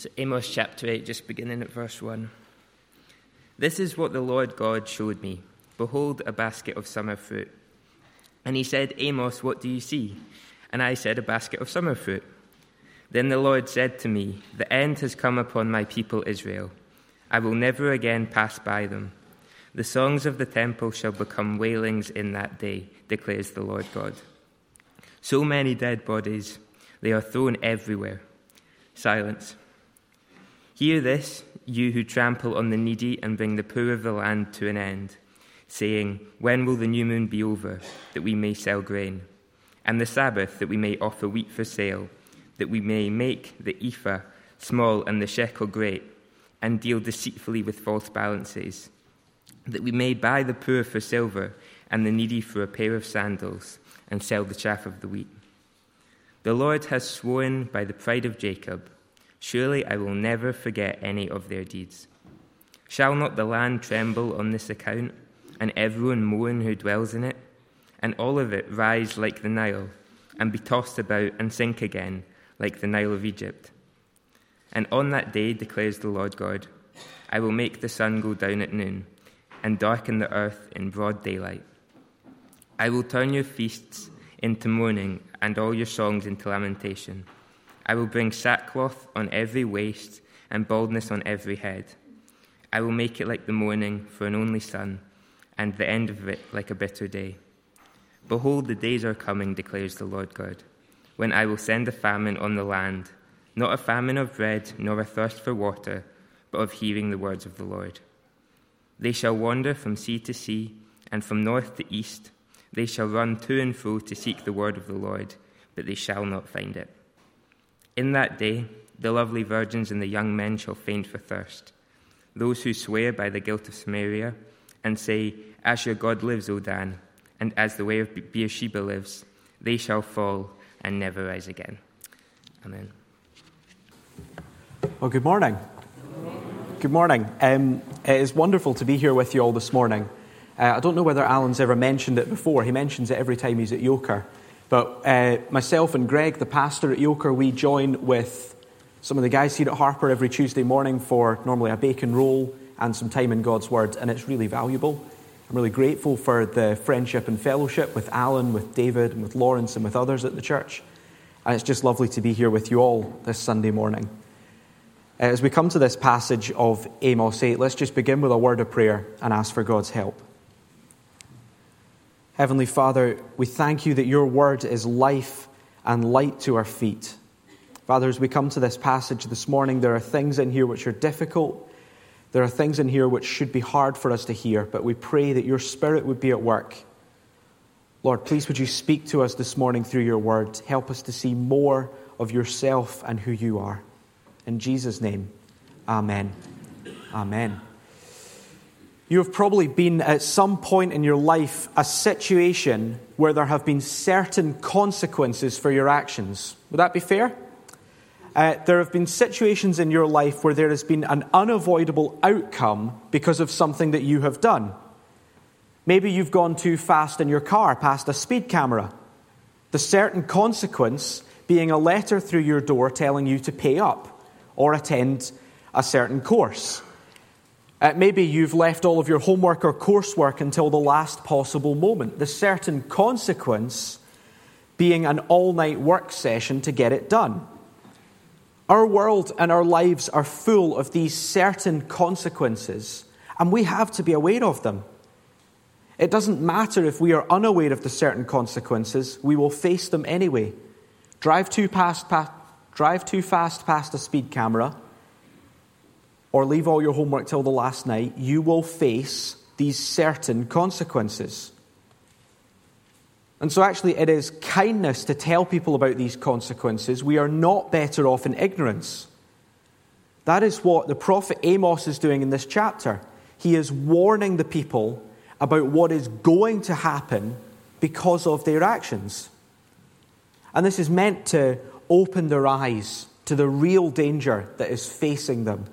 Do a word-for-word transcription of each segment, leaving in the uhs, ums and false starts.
So Amos chapter eight, just beginning at verse one. This is what the Lord God showed me. Behold, a basket of summer fruit. And he said, Amos, what do you see? And I said, a basket of summer fruit. Then the Lord said to me, the end has come upon my people Israel. I will never again pass by them. The songs of the temple shall become wailings in that day, declares the Lord God. So many dead bodies, they are thrown everywhere. Silence. Hear this, you who trample on the needy and bring the poor of the land to an end, saying, when will the new moon be over, that we may sell grain, and the Sabbath, that we may offer wheat for sale, that we may make the ephah small and the shekel great, and deal deceitfully with false balances, that we may buy the poor for silver and the needy for a pair of sandals, and sell the chaff of the wheat. The Lord has sworn by the pride of Jacob, surely I will never forget any of their deeds. Shall not the land tremble on this account, and everyone mourn who dwells in it, and all of it rise like the Nile, and be tossed about and sink again, like the Nile of Egypt? And on that day, declares the Lord God, I will make the sun go down at noon, and darken the earth in broad daylight. I will turn your feasts into mourning, and all your songs into lamentation. I will bring sackcloth on every waist, and baldness on every head. I will make it like the morning for an only son, and the end of it like a bitter day. Behold, the days are coming, declares the Lord God, when I will send a famine on the land, not a famine of bread, nor a thirst for water, but of hearing the words of the Lord. They shall wander from sea to sea, and from north to east. They shall run to and fro to seek the word of the Lord, but they shall not find it. In that day, the lovely virgins and the young men shall faint for thirst. Those who swear by the guilt of Samaria, and say, as your God lives, O Dan, and as the way of Beersheba lives, they shall fall and never rise again. Amen. Well, good morning. Good morning. Um, it is wonderful to be here with you all this morning. Uh, I don't know whether Alan's ever mentioned it before. He mentions it every time he's at Yoker. But uh, myself and Greg, the pastor at Yoker, we join with some of the guys here at Harper every Tuesday morning for normally a bacon roll and some time in God's Word, and it's really valuable. I'm really grateful for the friendship and fellowship with Alan, with David, and with Lawrence, and with others at the church. And it's just lovely to be here with you all this Sunday morning. As we come to this passage of Amos eight, let's just begin with a word of prayer and ask for God's help. Heavenly Father, we thank you that your word is life and light to our feet. Father, as we come to this passage this morning, there are things in here which are difficult. There are things in here which should be hard for us to hear, but we pray that your Spirit would be at work. Lord, please would you speak to us this morning through your word. Help us to see more of yourself and who you are. In Jesus' name, amen. Amen. You have probably been at some point in your life a situation where there have been certain consequences for your actions. Would that be fair? Uh, there have been situations in your life where there has been an unavoidable outcome because of something that you have done. Maybe you've gone too fast in your car past a speed camera. The certain consequence being a letter through your door telling you to pay up or attend a certain course. Uh, maybe you've left all of your homework or coursework until the last possible moment. The certain consequence being an all-night work session to get it done. Our world and our lives are full of these certain consequences, and we have to be aware of them. It doesn't matter if we are unaware of the certain consequences, we will face them anyway. Drive too fast past, drive too fast past a speed camera, or leave all your homework till the last night, you will face these certain consequences. And so actually it is kindness to tell people about these consequences. We are not better off in ignorance. That is what the prophet Amos is doing in this chapter. He is warning the people about what is going to happen because of their actions. And this is meant to open their eyes to the real danger that is facing them.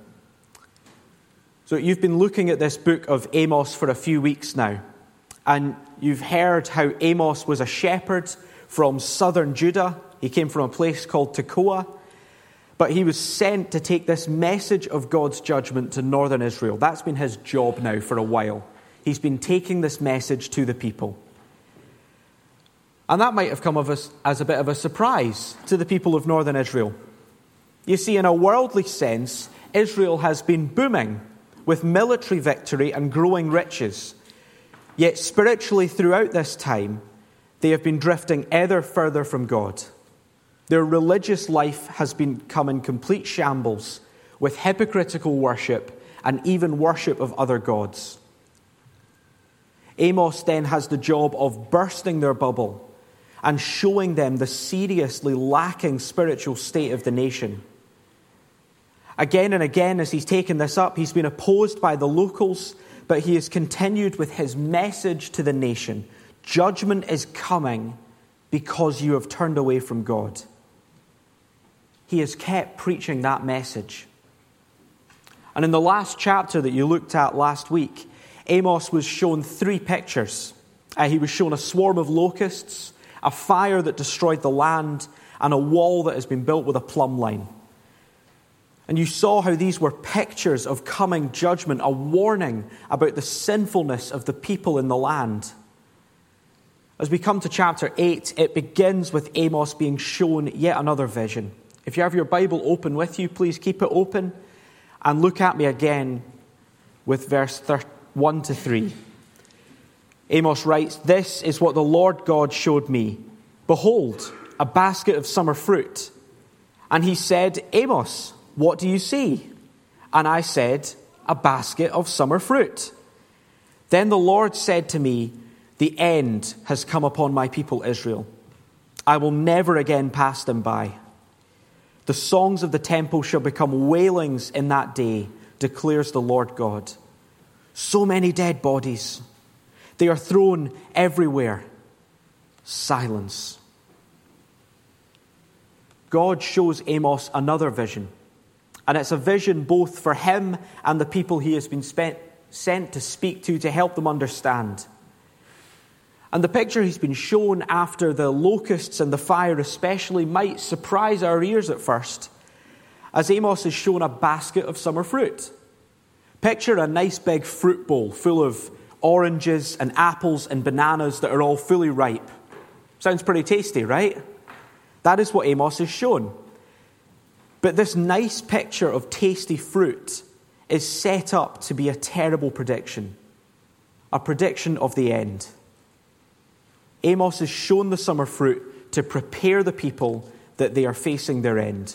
So you've been looking at this book of Amos for a few weeks now, and you've heard how Amos was a shepherd from southern Judah. He came from a place called Tekoa. but he was sent to take this message of God's judgment to northern Israel. That's been his job now for a while. He's been taking this message to the people. And that might have come of us as a bit of a surprise to the people of northern Israel. You see, in a worldly sense, Israel has been booming with military victory and growing riches. Yet spiritually throughout this time, they have been drifting ever further from God. Their religious life has become in complete shambles with hypocritical worship and even worship of other gods. Amos then has the job of bursting their bubble and showing them the seriously lacking spiritual state of the nation. Again and again, as he's taken this up, he's been opposed by the locals, but he has continued with his message to the nation. Judgment is coming because you have turned away from God. He has kept preaching that message. And in the last chapter that you looked at last week, Amos was shown three pictures. Uh, he was shown a swarm of locusts, a fire that destroyed the land, and a wall that has been built with a plumb line. And you saw how these were pictures of coming judgment, a warning about the sinfulness of the people in the land. As we come to chapter eight, it begins with Amos being shown yet another vision. If you have your Bible open with you, please keep it open and look at me again with verse one to three. Amos writes, "This is what the Lord God showed me. Behold, a basket of summer fruit. And he said, Amos, what do you see? And I said, a basket of summer fruit. Then the Lord said to me, the end has come upon my people Israel. I will never again pass them by. The songs of the temple shall become wailings in that day, declares the Lord God. So many dead bodies. They are thrown everywhere. Silence." God shows Amos another vision. And it's a vision both for him and the people he has been spent, sent to speak to, to help them understand. And the picture he's been shown after the locusts and the fire especially might surprise our ears at first, as Amos is shown a basket of summer fruit. Picture a nice big fruit bowl full of oranges and apples and bananas that are all fully ripe. Sounds pretty tasty, right? That is what Amos is shown. But this nice picture of tasty fruit is set up to be a terrible prediction, a prediction of the end. Amos is shown the summer fruit to prepare the people that they are facing their end.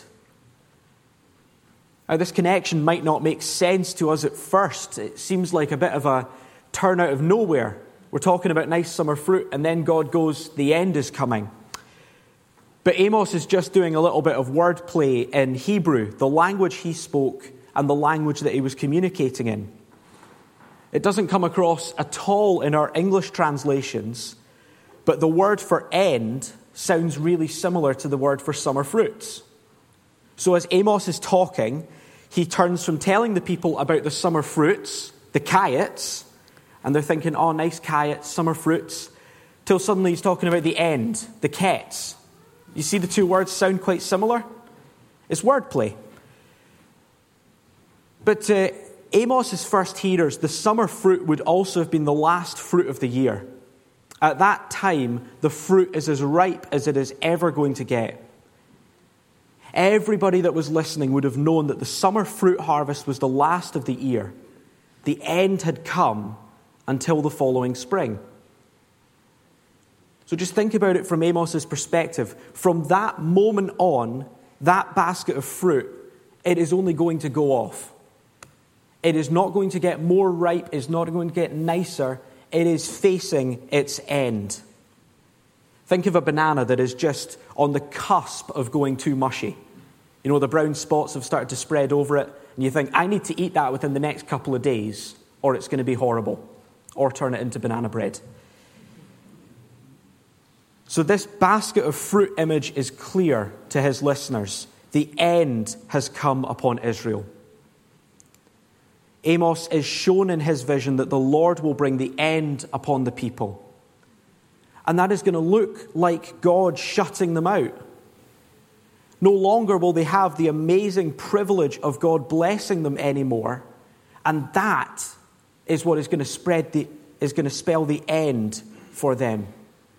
Now, this connection might not make sense to us at first. It seems like a bit of a turn out of nowhere. We're talking about nice summer fruit, and then God goes, the end is coming. But Amos is just doing a little bit of wordplay in Hebrew, the language he spoke and the language that he was communicating in. It doesn't come across at all in our English translations, but the word for end sounds really similar to the word for summer fruits. So as Amos is talking, he turns from telling the people about the summer fruits, the kayets, and they're thinking, oh, nice kayets, summer fruits, till suddenly he's talking about the end, the kets. You see the two words sound quite similar? It's wordplay. But to Amos's first hearers, the summer fruit would also have been the last fruit of the year. At that time, the fruit is as ripe as it is ever going to get. Everybody that was listening would have known that the summer fruit harvest was the last of the year. The end had come until the following spring. So just think about it from Amos's perspective. From that moment on, that basket of fruit, it is only going to go off. It is not going to get more ripe. It's not going to get nicer. It is facing its end. Think of a banana that is just on the cusp of going too mushy. You know, the brown spots have started to spread over it, and you think, I need to eat that within the next couple of days, or it's going to be horrible, or turn it into banana bread. So this basket of fruit image is clear to his listeners. The end has come upon Israel. Amos is shown in his vision that the Lord will bring the end upon the people. And that is going to look like God shutting them out. No longer will they have the amazing privilege of God blessing them anymore. And that is what is going to spread the, is going to spell the end for them.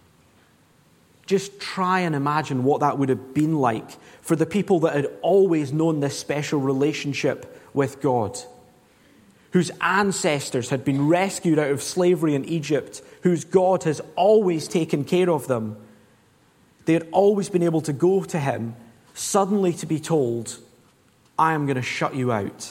Just try and imagine what that would have been like for the people that had always known this special relationship with God, whose ancestors had been rescued out of slavery in Egypt, whose God has always taken care of them. They had always been able to go to him, suddenly to be told, I am going to shut you out.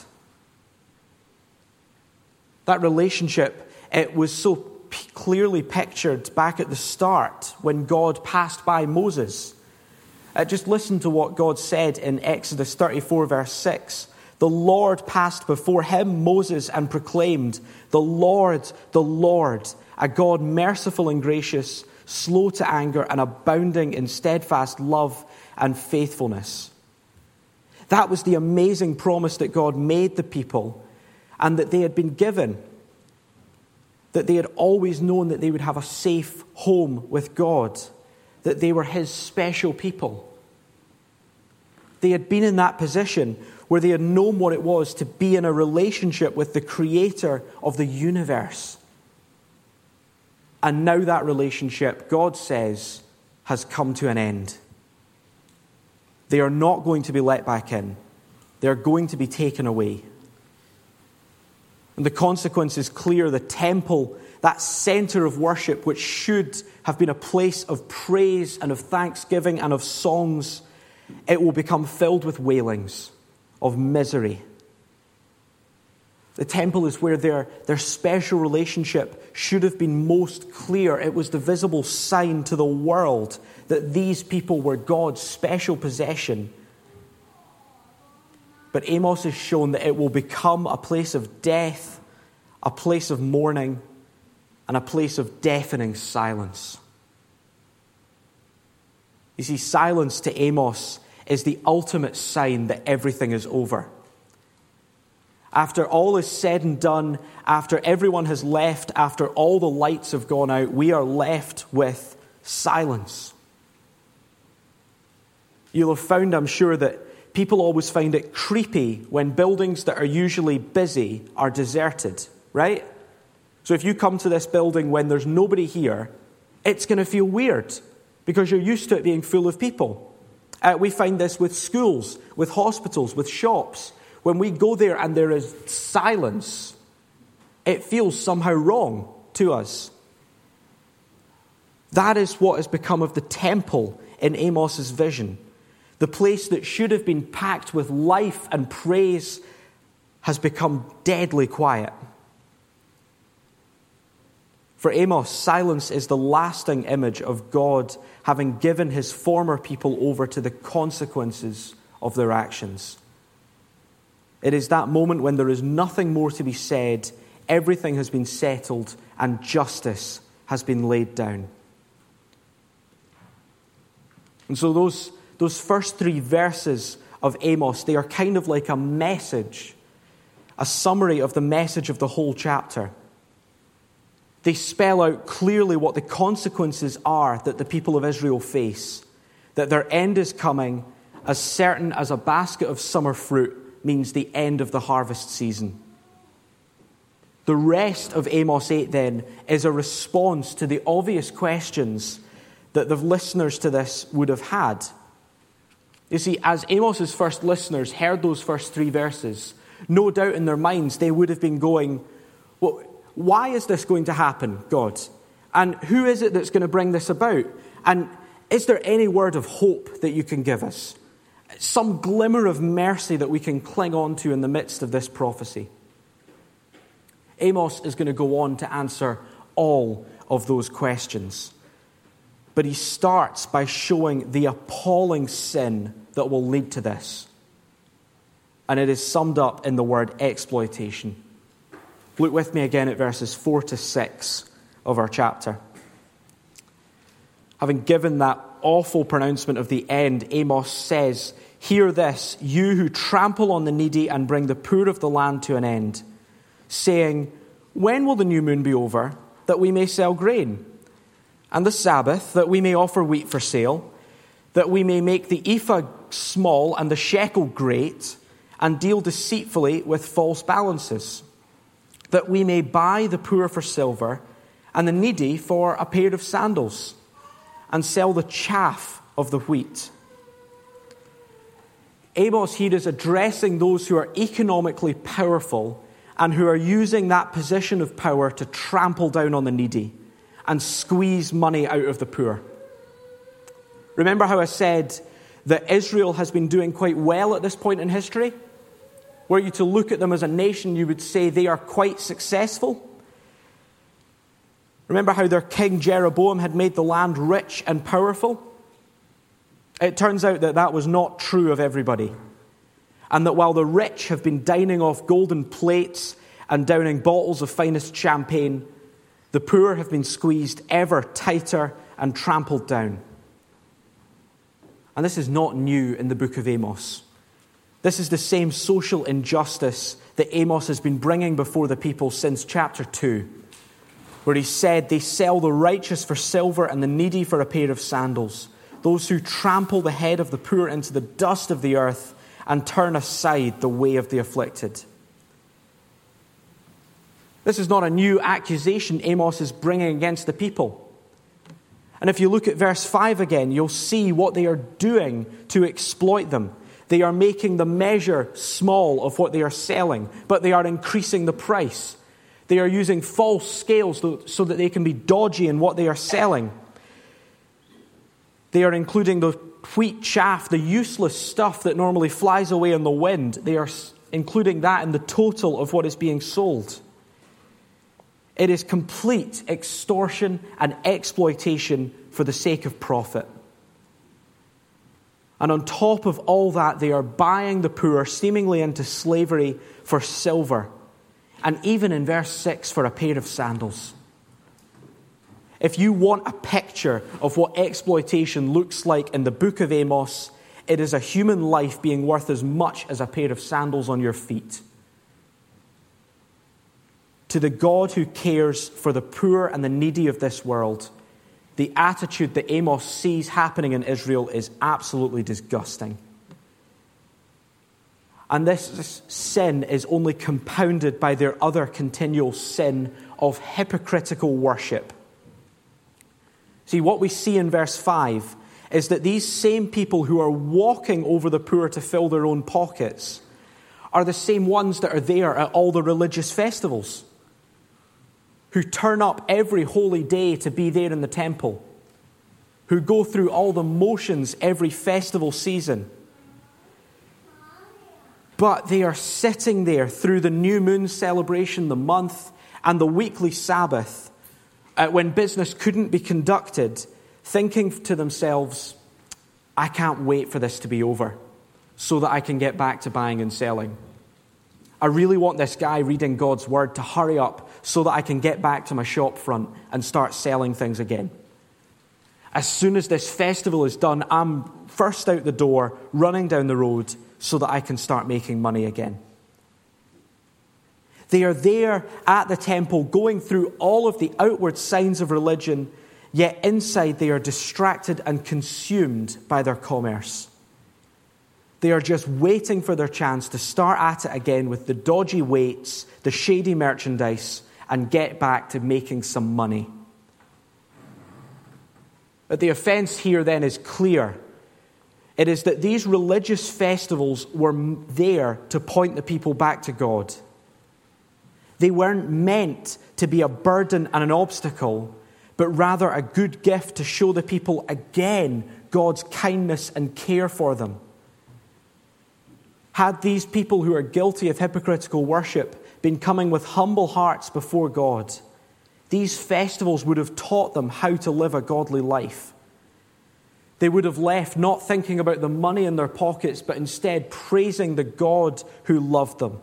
That relationship, it was so p- clearly pictured back at the start when God passed by Moses. Uh, just listen to what God said in Exodus thirty-four, verse six. The Lord passed before him, Moses, and proclaimed, the Lord, the Lord, a God merciful and gracious, slow to anger and abounding in steadfast love and faithfulness. That was the amazing promise that God made the people and that they had been given. That they had always known that they would have a safe home with God. That they were his special people. They had been in that position where they had known what it was to be in a relationship with the creator of the universe. And now that relationship, God says, has come to an end. They are not going to be let back in. They are going to be taken away. And the consequence is clear. The temple, that center of worship, which should have been a place of praise and of thanksgiving and of songs, it will become filled with wailings of misery. The temple is where their, their special relationship should have been most clear. It was the visible sign to the world that these people were God's special possession. But Amos has shown that it will become a place of death, a place of mourning, and a place of deafening silence. You see, silence to Amos is the ultimate sign that everything is over. After all is said and done, after everyone has left, after all the lights have gone out, we are left with silence. You'll have found, I'm sure, that people always find it creepy when buildings that are usually busy are deserted, right? So if you come to this building when there's nobody here, it's going to feel weird because you're used to it being full of people. Uh, we find this with schools, with hospitals, with shops. When we go there and there is silence, it feels somehow wrong to us. That is what has become of the temple in Amos's vision. The place that should have been packed with life and praise has become deadly quiet. For Amos, silence is the lasting image of God having given his former people over to the consequences of their actions. It is that moment when there is nothing more to be said, everything has been settled, and justice has been laid down. And so those, those first three verses of Amos, they are kind of like a message, a summary of the message of the whole chapter. They spell out clearly what the consequences are that the people of Israel face, that their end is coming, as certain as a basket of summer fruit means the end of the harvest season. The rest of Amos eight, then, is a response to the obvious questions that the listeners to this would have had. You see, as Amos's first listeners heard those first three verses, no doubt in their minds they would have been going, well, why is this going to happen, God? And who is it that's going to bring this about? And is there any word of hope that you can give us? Some glimmer of mercy that we can cling on to in the midst of this prophecy. Amos is going to go on to answer all of those questions. But he starts by showing the appalling sin that will lead to this. And it is summed up in the word exploitation. Look with me again at verses four to six of our chapter. Having given that awful pronouncement of the end, Amos says, "Hear this, you who trample on the needy and bring the poor of the land to an end, saying, when will the new moon be over, that we may sell grain? And the Sabbath, that we may offer wheat for sale? that we may make the ephah small and the shekel great, and deal deceitfully with false balances, that we may buy the poor for silver and the needy for a pair of sandals, and sell the chaff of the wheat. Amos here is addressing those who are economically powerful and who are using that position of power to trample down on the needy and squeeze money out of the poor. Remember how I said that Israel has been doing quite well at this point in history? Were you to look at them as a nation, you would say they are quite successful. Remember how their king Jeroboam had made the land rich and powerful? It turns out that that was not true of everybody. And that while the rich have been dining off golden plates and downing bottles of finest champagne, the poor have been squeezed ever tighter and trampled down. And this is not new in the book of Amos. This is the same social injustice that Amos has been bringing before the people since chapter two, where he said, they sell the righteous for silver and the needy for a pair of sandals, those who trample the head of the poor into the dust of the earth and turn aside the way of the afflicted. This is not a new accusation Amos is bringing against the people. And if you look at verse five again, you'll see what they are doing to exploit them. They are making the measure small of what they are selling, but they are increasing the price. They are using false scales so that they can be dodgy in what they are selling. They are including the wheat chaff, the useless stuff that normally flies away in the wind. They are including that in the total of what is being sold. It is complete extortion and exploitation for the sake of profit. And on top of all that, they are buying the poor seemingly into slavery for silver. And even in verse six, for a pair of sandals. If you want a picture of what exploitation looks like in the book of Amos, it is a human life being worth as much as a pair of sandals on your feet. To the God who cares for the poor and the needy of this world, the attitude that Amos sees happening in Israel is absolutely disgusting. And this sin is only compounded by their other continual sin of hypocritical worship. See, what we see in verse five is that these same people who are walking over the poor to fill their own pockets are the same ones that are there at all the religious festivals, who turn up every holy day to be there in the temple, who go through all the motions every festival season. But they are sitting there through the new moon celebration, the month, and the weekly Sabbath, uh, when business couldn't be conducted, thinking to themselves, I can't wait for this to be over so that I can get back to buying and selling. I really want this guy reading God's word to hurry up so that I can get back to my shop front and start selling things again. As soon as this festival is done, I'm first out the door, running down the road so that I can start making money again. They are there at the temple going through all of the outward signs of religion, yet inside they are distracted and consumed by their commerce. They are just waiting for their chance to start at it again with the dodgy weights, the shady merchandise, and get back to making some money. But the offense here then is clear. It is that these religious festivals were there to point the people back to God. They weren't meant to be a burden and an obstacle, but rather a good gift to show the people again God's kindness and care for them. Had these people who are guilty of hypocritical worship been coming with humble hearts before God, these festivals would have taught them how to live a godly life. They would have left not thinking about the money in their pockets, but instead praising the God who loved them.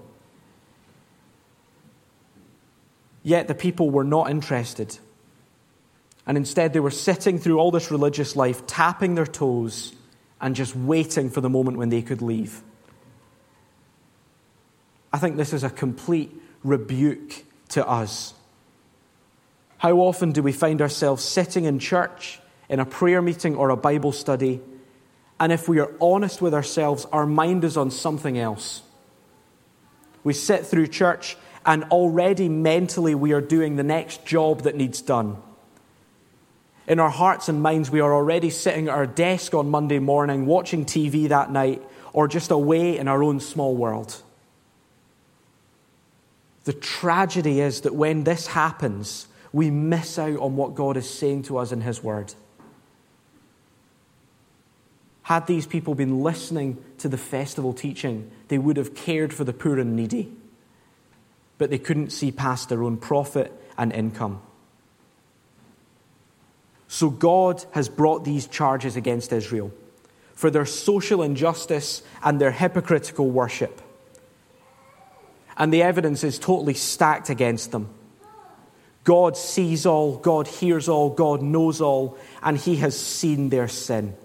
Yet the people were not interested. And instead they were sitting through all this religious life, tapping their toes and just waiting for the moment when they could leave. I think this is a complete rebuke to us. How often do we find ourselves sitting in church, in a prayer meeting or a Bible study, And if we are honest with ourselves, our mind is on something else. We sit through church and already mentally we are doing the next job that needs done. In our hearts and minds, we are already sitting at our desk on Monday morning, watching T V that night, or just away in our own small world. The tragedy is that when this happens, we miss out on what God is saying to us in His Word. Had these people been listening to the festival teaching, they would have cared for the poor and needy. But they couldn't see past their own profit and income. So God has brought these charges against Israel for their social injustice and their hypocritical worship. And the evidence is totally stacked against them. God sees all, God hears all, God knows all, and He has seen their sin.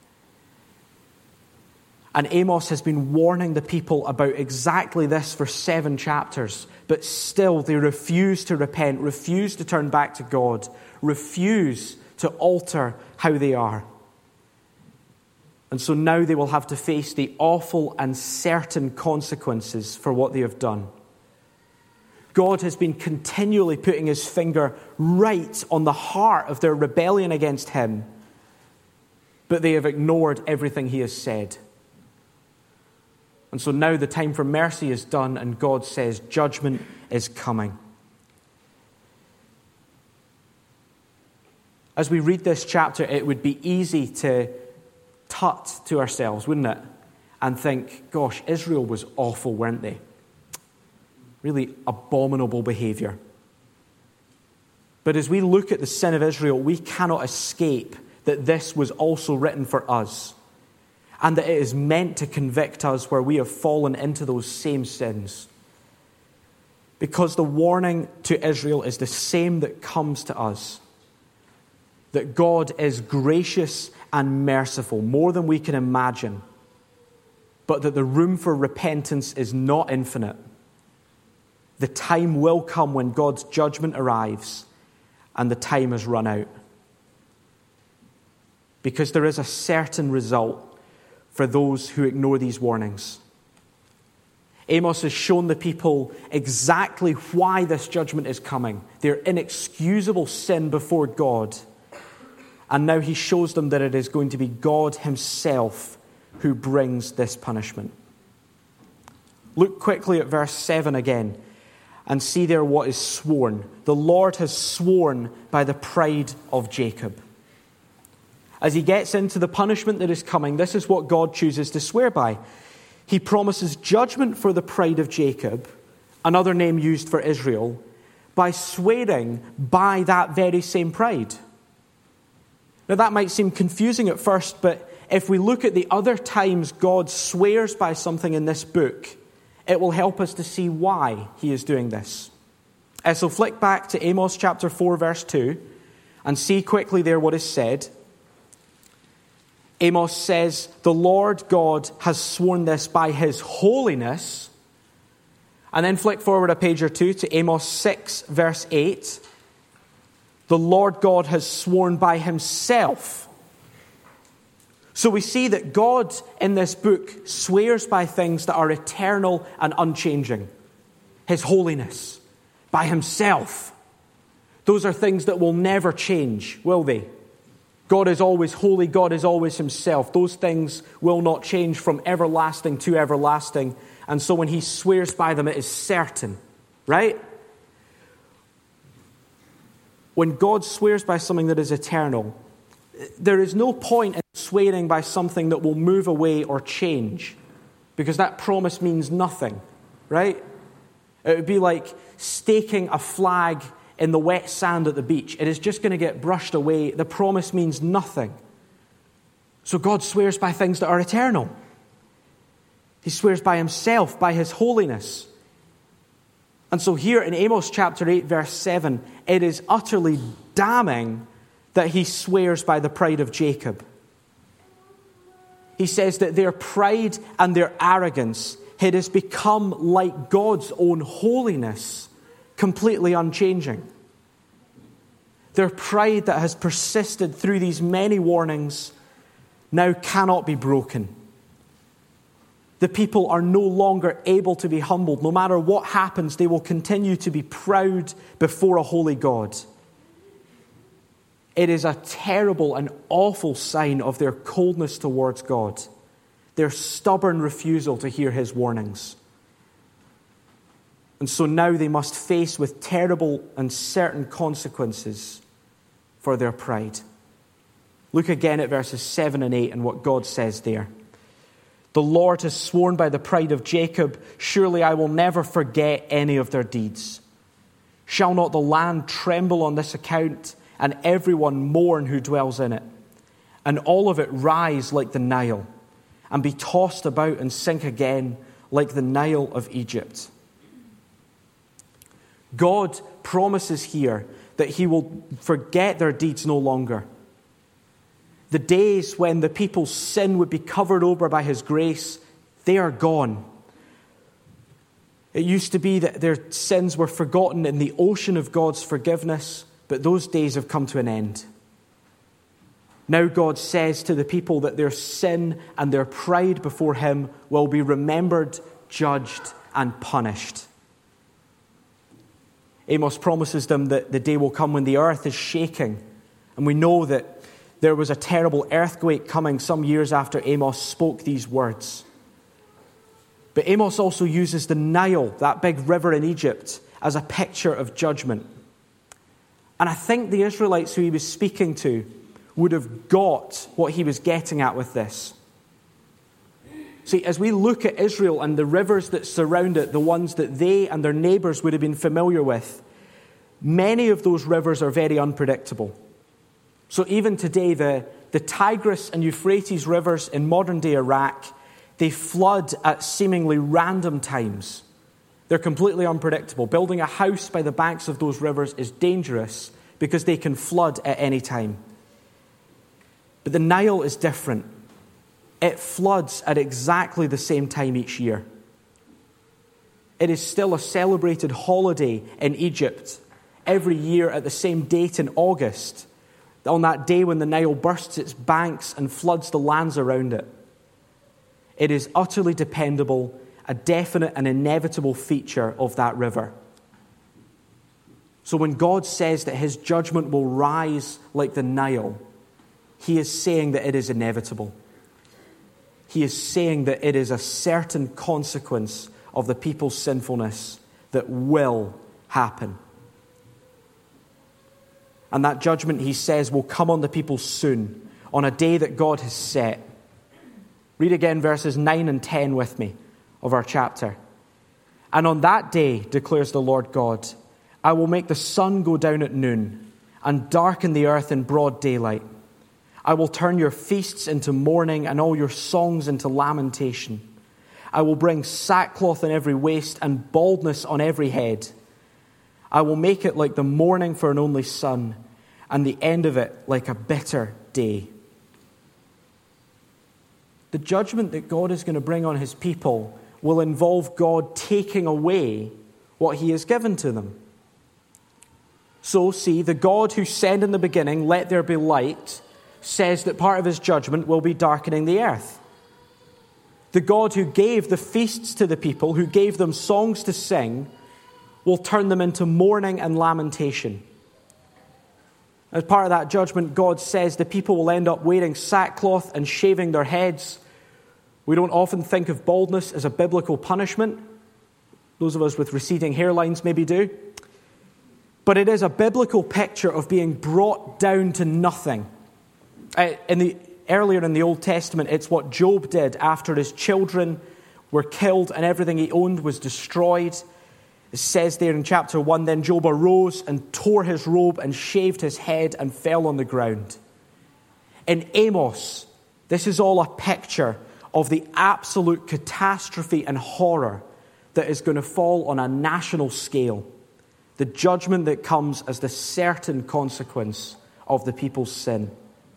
And Amos has been warning the people about exactly this for seven chapters, but still they refuse to repent, refuse to turn back to God, refuse to alter how they are. And so now they will have to face the awful and certain consequences for what they have done. God has been continually putting His finger right on the heart of their rebellion against Him, but they have ignored everything He has said. And so now the time for mercy is done, and God says judgment is coming. As we read this chapter, it would be easy to tut to ourselves, wouldn't it? And think, gosh, Israel was awful, weren't they? Really abominable behavior. But as we look at the sin of Israel, we cannot escape that this was also written for us, and that it is meant to convict us where we have fallen into those same sins. Because the warning to Israel is the same that comes to us. That God is gracious and merciful, more than we can imagine. But that the room for repentance is not infinite. The time will come when God's judgment arrives, and the time has run out. Because there is a certain result for those who ignore these warnings. Amos has shown the people exactly why this judgment is coming. Their inexcusable sin before God. And now he shows them that it is going to be God Himself who brings this punishment. Look quickly at verse seven again and see there what is sworn. The Lord has sworn by the pride of Jacob. As he gets into the punishment that is coming, this is what God chooses to swear by. He promises judgment for the pride of Jacob, another name used for Israel, by swearing by that very same pride. Now that might seem confusing at first, but if we look at the other times God swears by something in this book, it will help us to see why He is doing this. So flick back to Amos chapter four, verse two, and see quickly there what is said. Amos says, the Lord God has sworn this by His holiness. And then flick forward a page or two to Amos six, verse eight. The Lord God has sworn by Himself. So we see that God in this book swears by things that are eternal and unchanging. His holiness, by Himself. Those are things that will never change, will they? God is always holy, God is always Himself. Those things will not change from everlasting to everlasting. And so when He swears by them, it is certain, right? When God swears by something that is eternal, there is no point in swearing by something that will move away or change, because that promise means nothing, right? It would be like staking a flag in the wet sand at the beach. It is just going to get brushed away. The promise means nothing. So God swears by things that are eternal. He swears by Himself, by His holiness. And so here in Amos chapter eight, verse seven, it is utterly damning that He swears by the pride of Jacob. He says that their pride and their arrogance, it has become like God's own holiness, completely unchanging. Their pride that has persisted through these many warnings now cannot be broken. The people are no longer able to be humbled. No matter what happens, they will continue to be proud before a holy God. It is a terrible and awful sign of their coldness towards God, their stubborn refusal to hear his warnings. And so now they must face with terrible and certain consequences for their pride. Look again at verses seven and eight and what God says there. The Lord has sworn by the pride of Jacob, surely I will never forget any of their deeds. Shall not the land tremble on this account, and everyone mourn who dwells in it, and all of it rise like the Nile, and be tossed about and sink again like the Nile of Egypt? God promises here that he will forget their deeds no longer. The days when the people's sin would be covered over by his grace, they are gone. It used to be that their sins were forgotten in the ocean of God's forgiveness, but those days have come to an end. Now God says to the people that their sin and their pride before him will be remembered, judged, and punished. Amos promises them that the day will come when the earth is shaking. And we know that there was a terrible earthquake coming some years after Amos spoke these words. But Amos also uses the Nile, that big river in Egypt, as a picture of judgment. And I think the Israelites who he was speaking to would have got what he was getting at with this. See, as we look at Israel and the rivers that surround it, the ones that they and their neighbors would have been familiar with, many of those rivers are very unpredictable. So even today, the, the Tigris and Euphrates rivers in modern-day Iraq, they flood at seemingly random times. They're completely unpredictable. Building a house by the banks of those rivers is dangerous because they can flood at any time. But the Nile is different. It floods at exactly the same time each year. It is still a celebrated holiday in Egypt every year at the same date in August, on that day when the Nile bursts its banks and floods the lands around it. It is utterly dependable, a definite and inevitable feature of that river. So when God says that his judgment will rise like the Nile, he is saying that it is inevitable. He is saying that it is a certain consequence of the people's sinfulness that will happen. And that judgment, he says, will come on the people soon, on a day that God has set. Read again verses nine and ten with me of our chapter. And on that day, declares the Lord God, I will make the sun go down at noon and darken the earth in broad daylight. I will turn your feasts into mourning and all your songs into lamentation. I will bring sackcloth on every waist and baldness on every head. I will make it like the mourning for an only son, and the end of it like a bitter day. The judgment that God is going to bring on his people will involve God taking away what he has given to them. So, see, the God who said in the beginning, let there be light, says that part of his judgment will be darkening the earth. The God who gave the feasts to the people, who gave them songs to sing, will turn them into mourning and lamentation. As part of that judgment, God says the people will end up wearing sackcloth and shaving their heads. We don't often think of baldness as a biblical punishment. Those of us with receding hairlines maybe do. But it is a biblical picture of being brought down to nothing. Uh, in the, earlier in the Old Testament, it's what Job did after his children were killed and everything he owned was destroyed. It says there in chapter one, then Job arose and tore his robe and shaved his head and fell on the ground. In Amos, this is all a picture of the absolute catastrophe and horror that is going to fall on a national scale. The judgment that comes as the certain consequence of the people's sin.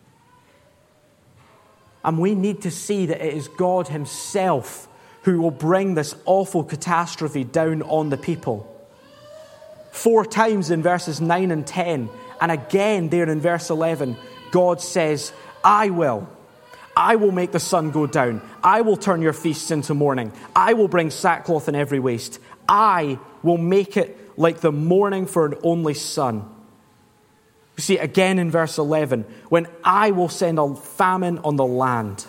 And we need to see that it is God himself who will bring this awful catastrophe down on the people. Four times in verses nine and ten, and again there in verse eleven, God says, I will. I will make the sun go down. I will turn your feasts into mourning. I will bring sackcloth in every waist. I will make it like the mourning for an only son. You see, again in verse eleven, when I will send a famine on the land.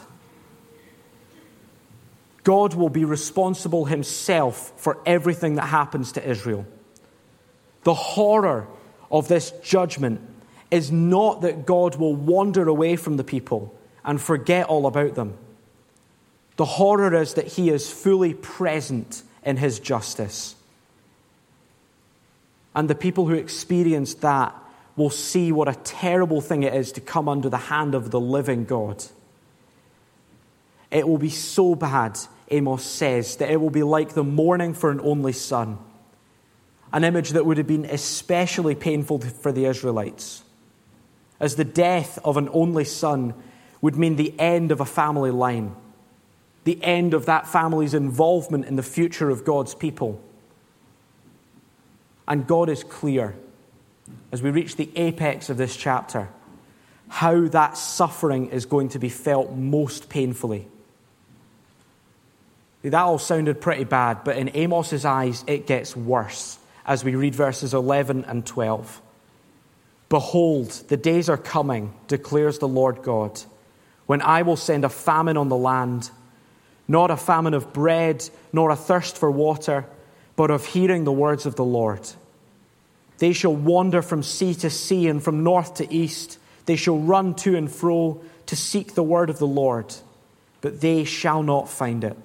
God will be responsible himself for everything that happens to Israel. The horror of this judgment is not that God will wander away from the people and forget all about them. The horror is that he is fully present in his justice. And the people who experience that will see what a terrible thing it is to come under the hand of the living God. It will be so bad, Amos says, that it will be like the mourning for an only son. An image that would have been especially painful for the Israelites, as the death of an only son would mean the end of a family line, the end of that family's involvement in the future of God's people. And God is clear, as we reach the apex of this chapter, how that suffering is going to be felt most painfully. That all sounded pretty bad, but in Amos's eyes it gets worse as we read verses eleven and twelve. Behold, the days are coming, declares the Lord God, when I will send a famine on the land, not a famine of bread, nor a thirst for water, but of hearing the words of the Lord. They shall wander from sea to sea and from north to east. They shall run to and fro to seek the word of the Lord, but they shall not find it.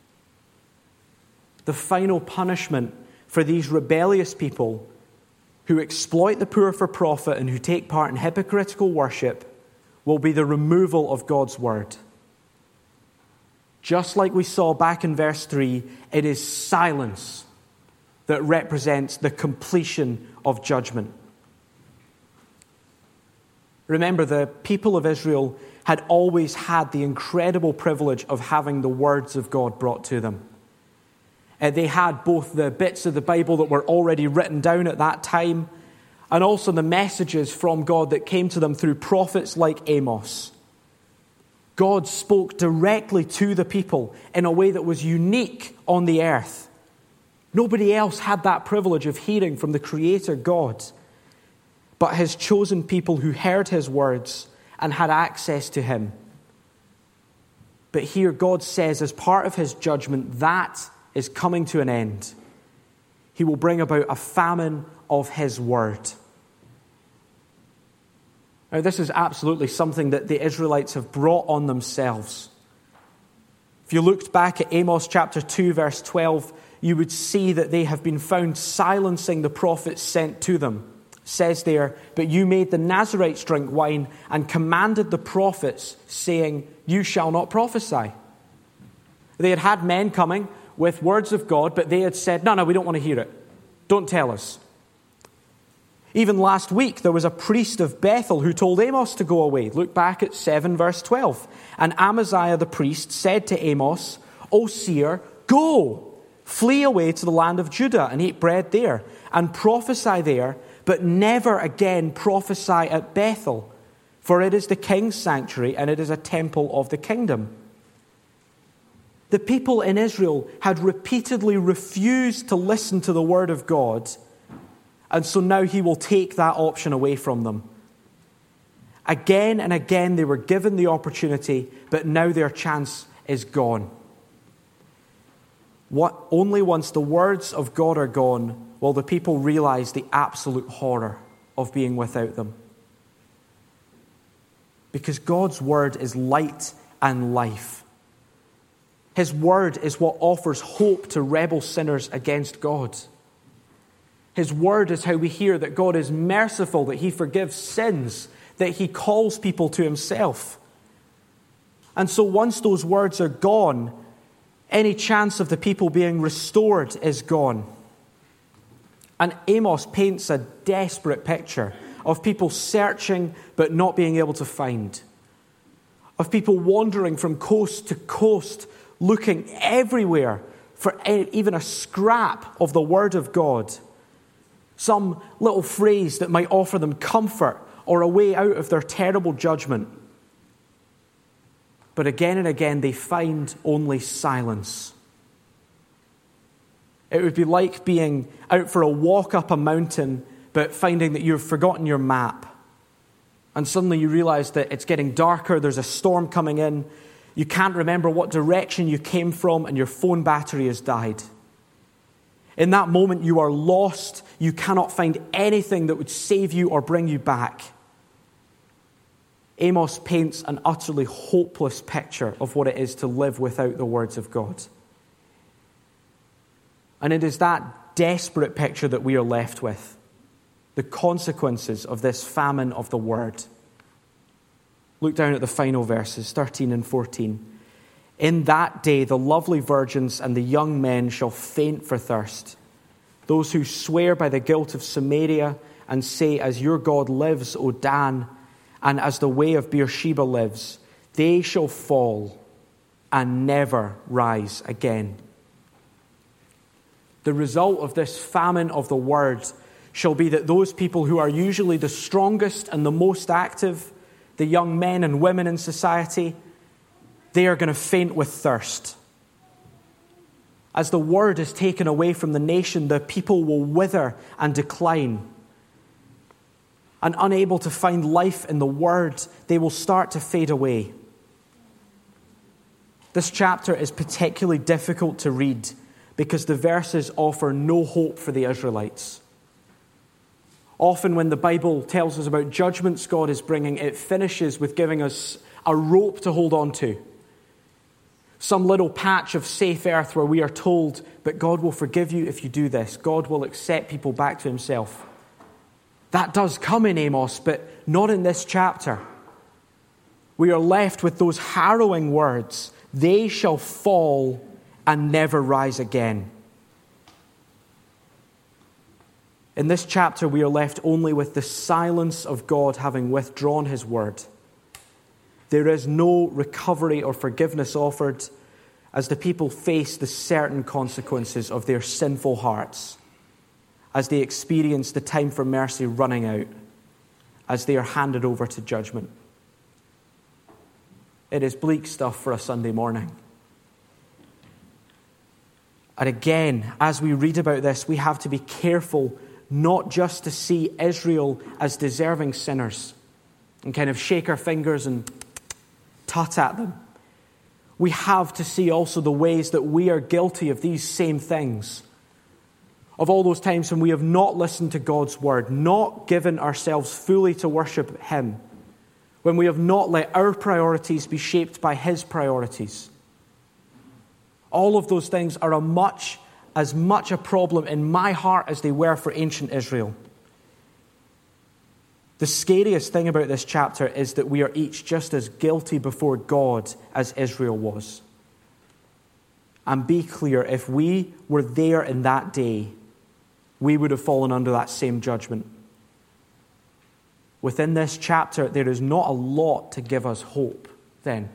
The final punishment for these rebellious people who exploit the poor for profit and who take part in hypocritical worship will be the removal of God's word. Just like we saw back in verse three, it is silence that represents the completion of judgment. Remember, the people of Israel had always had the incredible privilege of having the words of God brought to them. Uh, they had both the bits of the Bible that were already written down at that time, and also the messages from God that came to them through prophets like Amos. God spoke directly to the people in a way that was unique on the earth. Nobody else had that privilege of hearing from the Creator God, but his chosen people who heard his words and had access to him. But here God says, as part of his judgment, that is coming to an end. He will bring about a famine of his word. Now, this is absolutely something that the Israelites have brought on themselves. If you looked back at Amos chapter two, verse twelve, you would see that they have been found silencing the prophets sent to them. It says there, but you made the Nazarites drink wine and commanded the prophets, saying, you shall not prophesy. They had had men coming with words of God, but they had said, no, no, we don't want to hear it. Don't tell us. Even last week, there was a priest of Bethel who told Amos to go away. Look back at seven, verse twelve. And Amaziah the priest said to Amos, O seer, go, flee away to the land of Judah and eat bread there, and prophesy there, but never again prophesy at Bethel, for it is the king's sanctuary and it is a temple of the kingdom. The people in Israel had repeatedly refused to listen to the word of God, and so now he will take that option away from them. Again and again they were given the opportunity, but now their chance is gone. What, only once the words of God are gone will the people realize the absolute horror of being without them. Because God's word is light and life. His word is what offers hope to rebel sinners against God. His word is how we hear that God is merciful, that he forgives sins, that he calls people to himself. And so once those words are gone, any chance of the people being restored is gone. And Amos paints a desperate picture of people searching but not being able to find. Of people wandering from coast to coast, looking everywhere for even a scrap of the word of God. Some little phrase that might offer them comfort or a way out of their terrible judgment. but again and again they find only silence. It would be like being out for a walk up a mountain, but finding that you've forgotten your map. And suddenly you realize that it's getting darker, there's a storm coming in, you can't remember what direction you came from, and your phone battery has died. In that moment, you are lost. You cannot find anything that would save you or bring you back. Amos paints an utterly hopeless picture of what it is to live without the words of God. And it is that desperate picture that we are left with. The consequences of this famine of the word. Look down at the final verses, thirteen and fourteen. In that day the lovely virgins and the young men shall faint for thirst. Those who swear by the guilt of Samaria and say, as your God lives, O Dan, and as the way of Beersheba lives, they shall fall and never rise again. The result of this famine of the word shall be that those people who are usually the strongest and the most active, the young men and women in society, they are going to faint with thirst. As the word is taken away from the nation, the people will wither and decline. And unable to find life in the word, they will start to fade away. This chapter is particularly difficult to read because the verses offer no hope for the Israelites. Often when the Bible tells us about judgments God is bringing, it finishes with giving us a rope to hold on to. Some little patch of safe earth where we are told, but God will forgive you if you do this. God will accept people back to himself. That does come in Amos, but not in this chapter. We are left with those harrowing words, they shall fall and never rise again. In this chapter, we are left only with the silence of God having withdrawn his word. There is no recovery or forgiveness offered as the people face the certain consequences of their sinful hearts, as they experience the time for mercy running out, as they are handed over to judgment. It is bleak stuff for a Sunday morning. And again, as we read about this, we have to be careful not just to see Israel as deserving sinners and kind of shake our fingers and tut at them. We have to see also the ways that we are guilty of these same things. Of all those times when we have not listened to God's word, not given ourselves fully to worship him, when we have not let our priorities be shaped by his priorities. All of those things are a much, as much a problem in my heart as they were for ancient Israel. The scariest thing about this chapter is that we are each just as guilty before God as Israel was. And be clear, if we were there in that day, we would have fallen under that same judgment. Within this chapter, there is not a lot to give us hope then.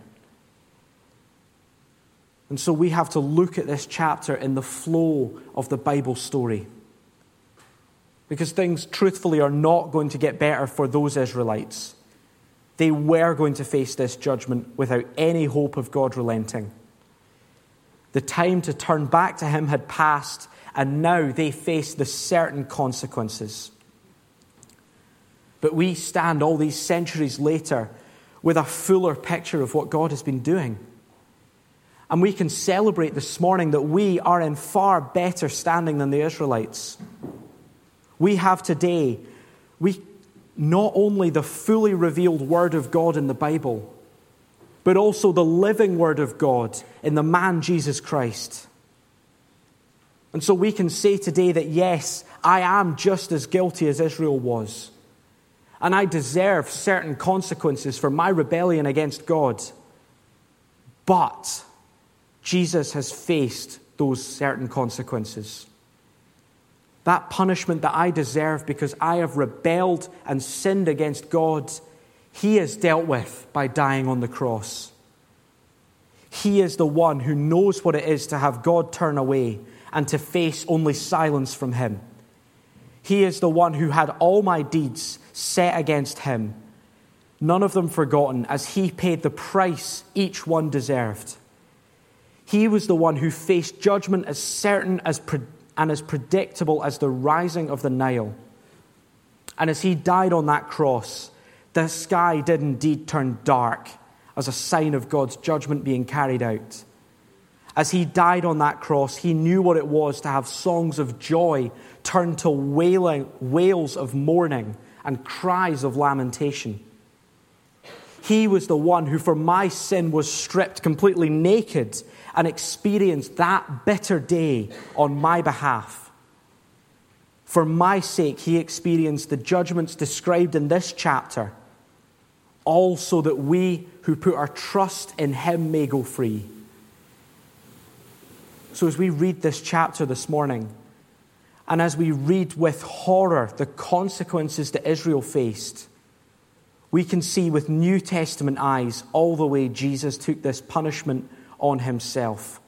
And so we have to look at this chapter in the flow of the Bible story. Because things, truthfully, are not going to get better for those Israelites. They were going to face this judgment without any hope of God relenting. The time to turn back to him had passed, and now they face the certain consequences. But we stand all these centuries later with a fuller picture of what God has been doing. And we can celebrate this morning that we are in far better standing than the Israelites. We have today, we not only the fully revealed Word of God in the Bible, but also the living Word of God in the man Jesus Christ. And so we can say today that yes, I am just as guilty as Israel was. And I deserve certain consequences for my rebellion against God. But Jesus has faced those certain consequences. That punishment that I deserve because I have rebelled and sinned against God, he is dealt with by dying on the cross. He is the one who knows what it is to have God turn away and to face only silence from him. He is the one who had all my deeds set against him, none of them forgotten, as he paid the price each one deserved. He was the one who faced judgment as certain as pre- and as predictable as the rising of the Nile. And as he died on that cross, the sky did indeed turn dark as a sign of God's judgment being carried out. As he died on that cross, he knew what it was to have songs of joy turn to wailing, wails of mourning and cries of lamentation. He was the one who for my sin was stripped completely naked and experienced that bitter day on my behalf. For my sake, he experienced the judgments described in this chapter, all so that we who put our trust in him may go free. So as we read this chapter this morning, and as we read with horror the consequences that Israel faced, we can see with New Testament eyes all the way Jesus took this punishment on himself.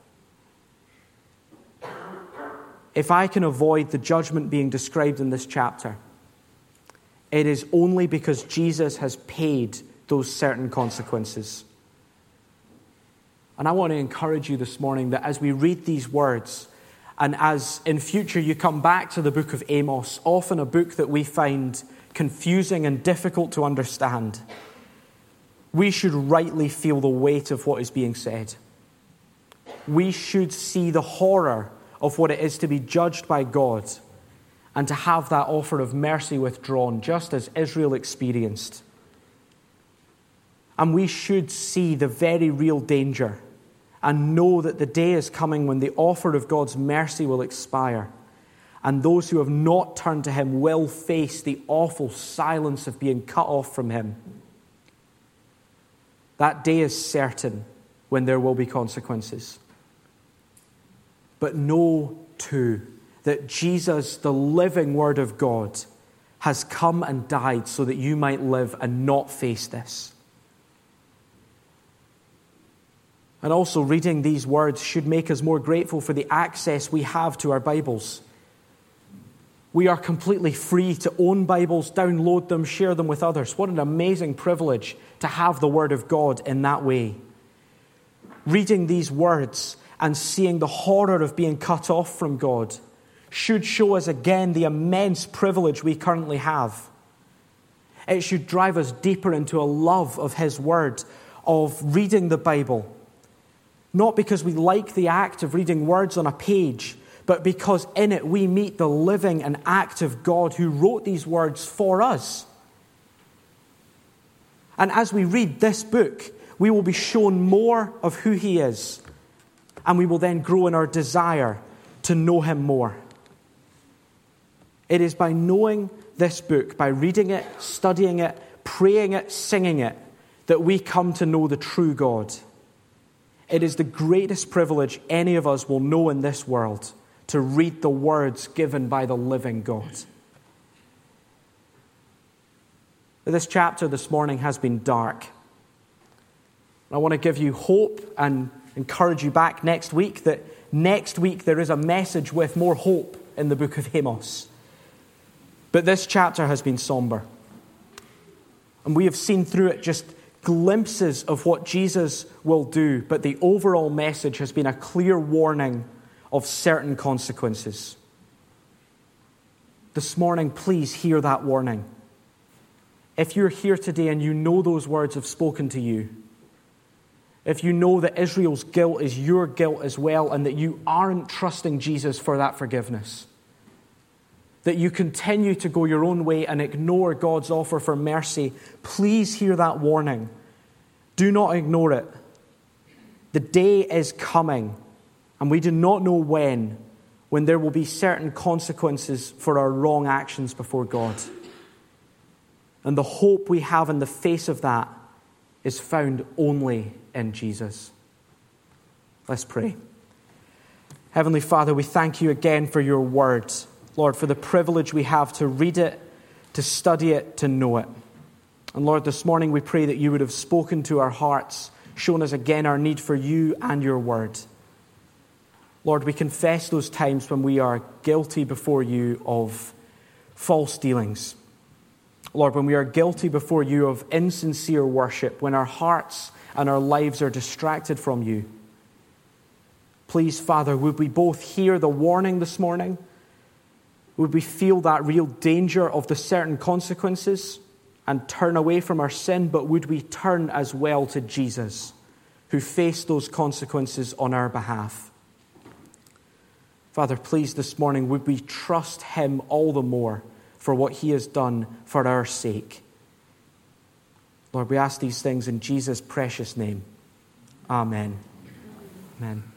If I can avoid the judgment being described in this chapter, it is only because Jesus has paid those certain consequences. And I want to encourage you this morning that as we read these words, and as in future you come back to the book of Amos, often a book that we find confusing and difficult to understand, we should rightly feel the weight of what is being said. We should see the horror of what it is to be judged by God and to have that offer of mercy withdrawn, just as Israel experienced. And we should see the very real danger and know that the day is coming when the offer of God's mercy will expire, and those who have not turned to him will face the awful silence of being cut off from him. That day is certain when there will be consequences. But know, too, that Jesus, the living Word of God, has come and died so that you might live and not face this. And also, reading these words should make us more grateful for the access we have to our Bibles. We are completely free to own Bibles, download them, share them with others. What an amazing privilege to have the Word of God in that way. Reading these words and seeing the horror of being cut off from God should show us again the immense privilege we currently have. It should drive us deeper into a love of His Word, of reading the Bible. Not because we like the act of reading words on a page, but because in it we meet the living and active God who wrote these words for us. And as we read this book, we will be shown more of who He is, and we will then grow in our desire to know Him more. It is by knowing this book, by reading it, studying it, praying it, singing it, that we come to know the true God. It is the greatest privilege any of us will know in this world, to read the words given by the living God. This chapter this morning has been dark. I want to give you hope and encourage you back next week that next week there is a message with more hope in the book of Amos. But this chapter has been somber. And we have seen through it just glimpses of what Jesus will do, but the overall message has been a clear warning of certain consequences. This morning, please hear that warning. If you're here today and you know those words have spoken to you, if you know that Israel's guilt is your guilt as well, and that you aren't trusting Jesus for that forgiveness, that you continue to go your own way and ignore God's offer for mercy, please hear that warning. Do not ignore it. The day is coming, and we do not know when, when there will be certain consequences for our wrong actions before God. And the hope we have in the face of that is found only in Jesus. Let's pray. Heavenly Father, we thank you again for your word. Lord, for the privilege we have to read it, to study it, to know it. And Lord, this morning we pray that you would have spoken to our hearts, shown us again our need for you and your word. Lord, we confess those times when we are guilty before you of false dealings, Lord, when we are guilty before you of insincere worship, when our hearts and our lives are distracted from you, please, Father, would we both hear the warning this morning? Would we feel that real danger of the certain consequences and turn away from our sin? But would we turn as well to Jesus, who faced those consequences on our behalf? Father, please, this morning, would we trust him all the more for what he has done for our sake? Lord, we ask these things in Jesus' precious name. Amen. Amen.